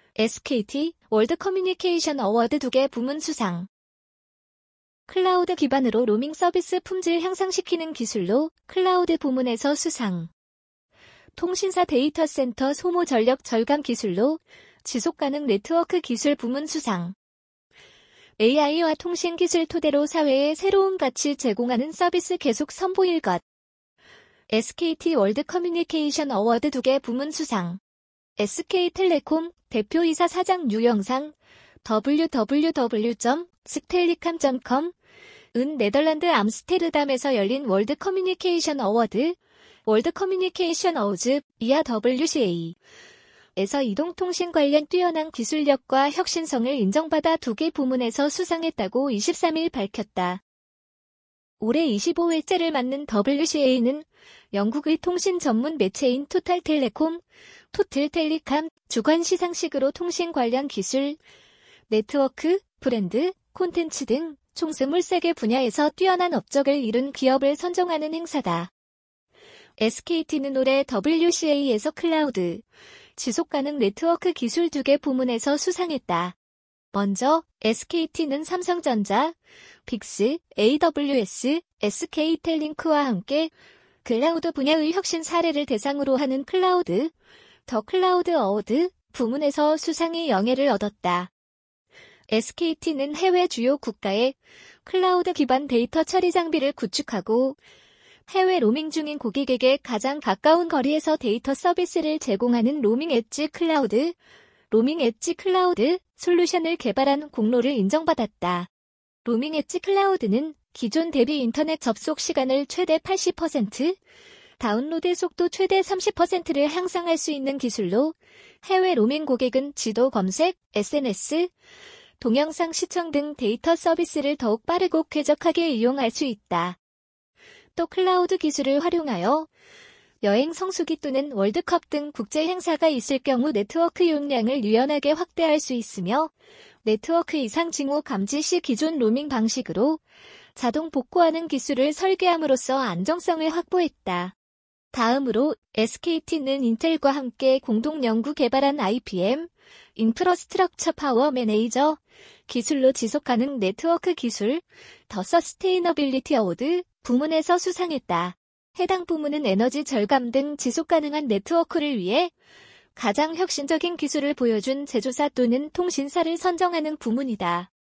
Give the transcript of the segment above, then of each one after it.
SKT 월드 커뮤니케이션 어워드 2개 부문 수상. 클라우드 기반으로 로밍 서비스 품질 향상시키는 기술로 클라우드 부문에서 수상. 통신사 데이터 센터 소모 전력 절감 기술로 지속가능 네트워크 기술 부문 수상. AI와 통신 기술 토대로 사회에 새로운 가치 제공하는 서비스 계속 선보일 것. SKT 월드 커뮤니케이션 어워드 2개 부문 수상. SK텔레콤 대표이사 사장 유영상 www.stellicam.com 은 네덜란드 암스테르담에서 열린 월드 커뮤니케이션 어워드, 월드 커뮤니케이션 어워즈, 이하 WCA 에서 이동통신 관련 뛰어난 기술력과 혁신성을 인정받아 2개 부문에서 수상했다고 23일 밝혔다. 올해 25회째를 맞는 WCA는 영국의 통신 전문 매체인 토탈텔레콤, 토틀텔리캄 주관 시상식으로 통신 관련 기술, 네트워크, 브랜드, 콘텐츠 등 총 23개 분야에서 뛰어난 업적을 이룬 기업을 선정하는 행사다. SKT는 올해 WCA에서 클라우드, 지속가능 네트워크 기술 2개 부문에서 수상했다. 먼저 SKT는 삼성전자, 빅스, AWS, SK텔링크와 함께 클라우드 분야의 혁신 사례를 대상으로 하는 클라우드, 더 클라우드 어워드 부문에서 수상의 영예를 얻었다. SKT는 해외 주요 국가의 클라우드 기반 데이터 처리 장비를 구축하고 해외 로밍 중인 고객에게 가장 가까운 거리에서 데이터 서비스를 제공하는 로밍 엣지 클라우드, 로밍 엣지 클라우드 솔루션을 개발한 공로를 인정받았다. 로밍 엣지 클라우드는 기존 대비 인터넷 접속 시간을 최대 80%, 다운로드 속도 최대 30%를 향상할 수 있는 기술로 해외 로밍 고객은 지도 검색, SNS, 동영상 시청 등 데이터 서비스를 더욱 빠르고 쾌적하게 이용할 수 있다. 또 클라우드 기술을 활용하여 여행 성수기 또는 월드컵 등 국제 행사가 있을 경우 네트워크 용량을 유연하게 확대할 수 있으며 네트워크 이상 징후 감지 시 기존 로밍 방식으로 자동 복구하는 기술을 설계함으로써 안정성을 확보했다. 다음으로 SKT는 인텔과 함께 공동 연구 개발한 IPM, 인프라스트럭처 파워 매니저 기술로 지속가능 네트워크 기술, 더 서스테이너빌리티 어워드 부문에서 수상했다. 해당 부문은 에너지 절감 등 지속가능한 네트워크를 위해 가장 혁신적인 기술을 보여준 제조사 또는 통신사를 선정하는 부문이다.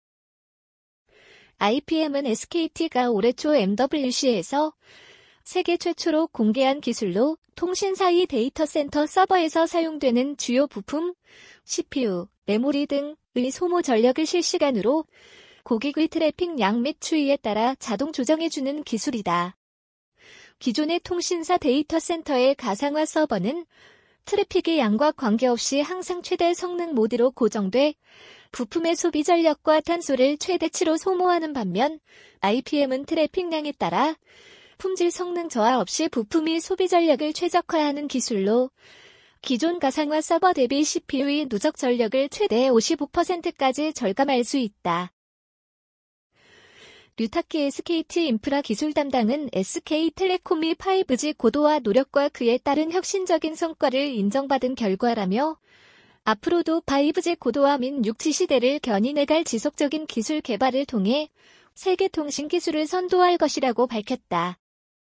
IPM은 SKT가 올해 초 MWC에서 세계 최초로 공개한 기술로 통신사의 데이터 센터 서버에서 사용되는 주요 부품, CPU, 메모리 등의 소모 전력을 실시간으로 고객의 트래픽 양 및 추이에 따라 자동 조정해주는 기술이다. 기존의 통신사 데이터 센터의 가상화 서버는 트래픽의 양과 관계없이 항상 최대 성능 모드로 고정돼 부품의 소비 전력과 탄소를 최대치로 소모하는 반면 IPM은 트래픽량에 따라 품질 성능 저하 없이 부품의 소비 전력을 최적화하는 기술로 기존 가상화 서버 대비 CPU의 누적 전력을 최대 55%까지 절감할 수 있다. 류타키 SKT 인프라 기술 담당은 SK텔레콤이 5G 고도화 노력과 그에 따른 혁신적인 성과를 인정받은 결과라며 앞으로도 5G 고도화 및 6G 시대를 견인해갈 지속적인 기술 개발을 통해 세계 통신 기술을 선도할 것이라고 밝혔다.